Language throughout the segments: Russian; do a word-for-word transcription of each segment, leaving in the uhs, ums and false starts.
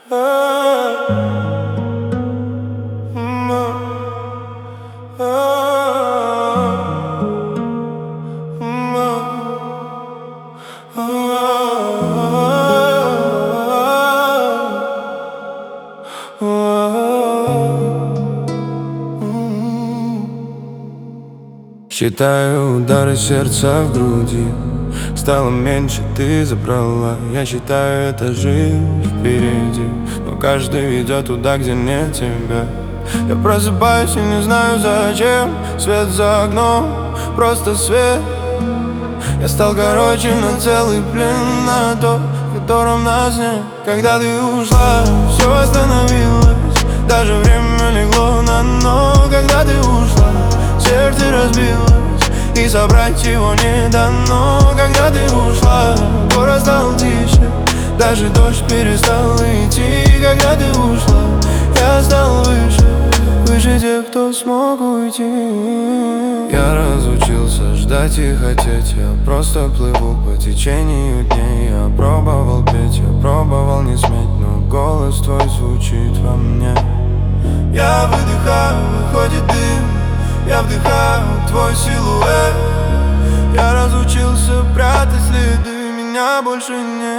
Считаю удары сердца в груди. Стало меньше, ты забрала. Я считаю, это жизнь впереди, но каждый ведет туда, где нет тебя. Я просыпаюсь и не знаю зачем. Свет за окном, просто свет. Я стал короче на целый плен, на то, в котором нас нет. Когда ты ушла, все остановилось, даже время легло на дно. Когда ты ушла, сердце разбилось, и собрать его не дано. Когда ты ушла, город стал тише, даже дождь перестал идти. Когда ты ушла, я стал выше, выше тех, кто смог уйти. Я разучился ждать и хотеть, я просто плыву по течению дней. Я пробовал петь, я пробовал не сметь, но голос твой звучит во мне. Я выдыхаю, выходит дым, я вдыхаю твой силуэт. Я разучился прятать следы, меня больше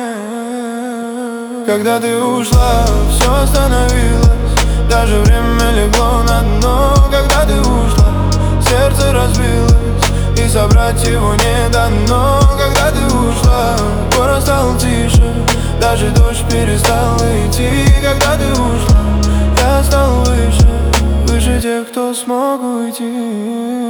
нет. Когда ты ушла, все остановилось, даже время легло на дно. Когда ты ушла, сердце разбилось, и собрать его не дано. Когда ты ушла, город стал тише, даже дождь перестал идти. Когда ты ушла, я стал выше, выше тех, кто смог уйти.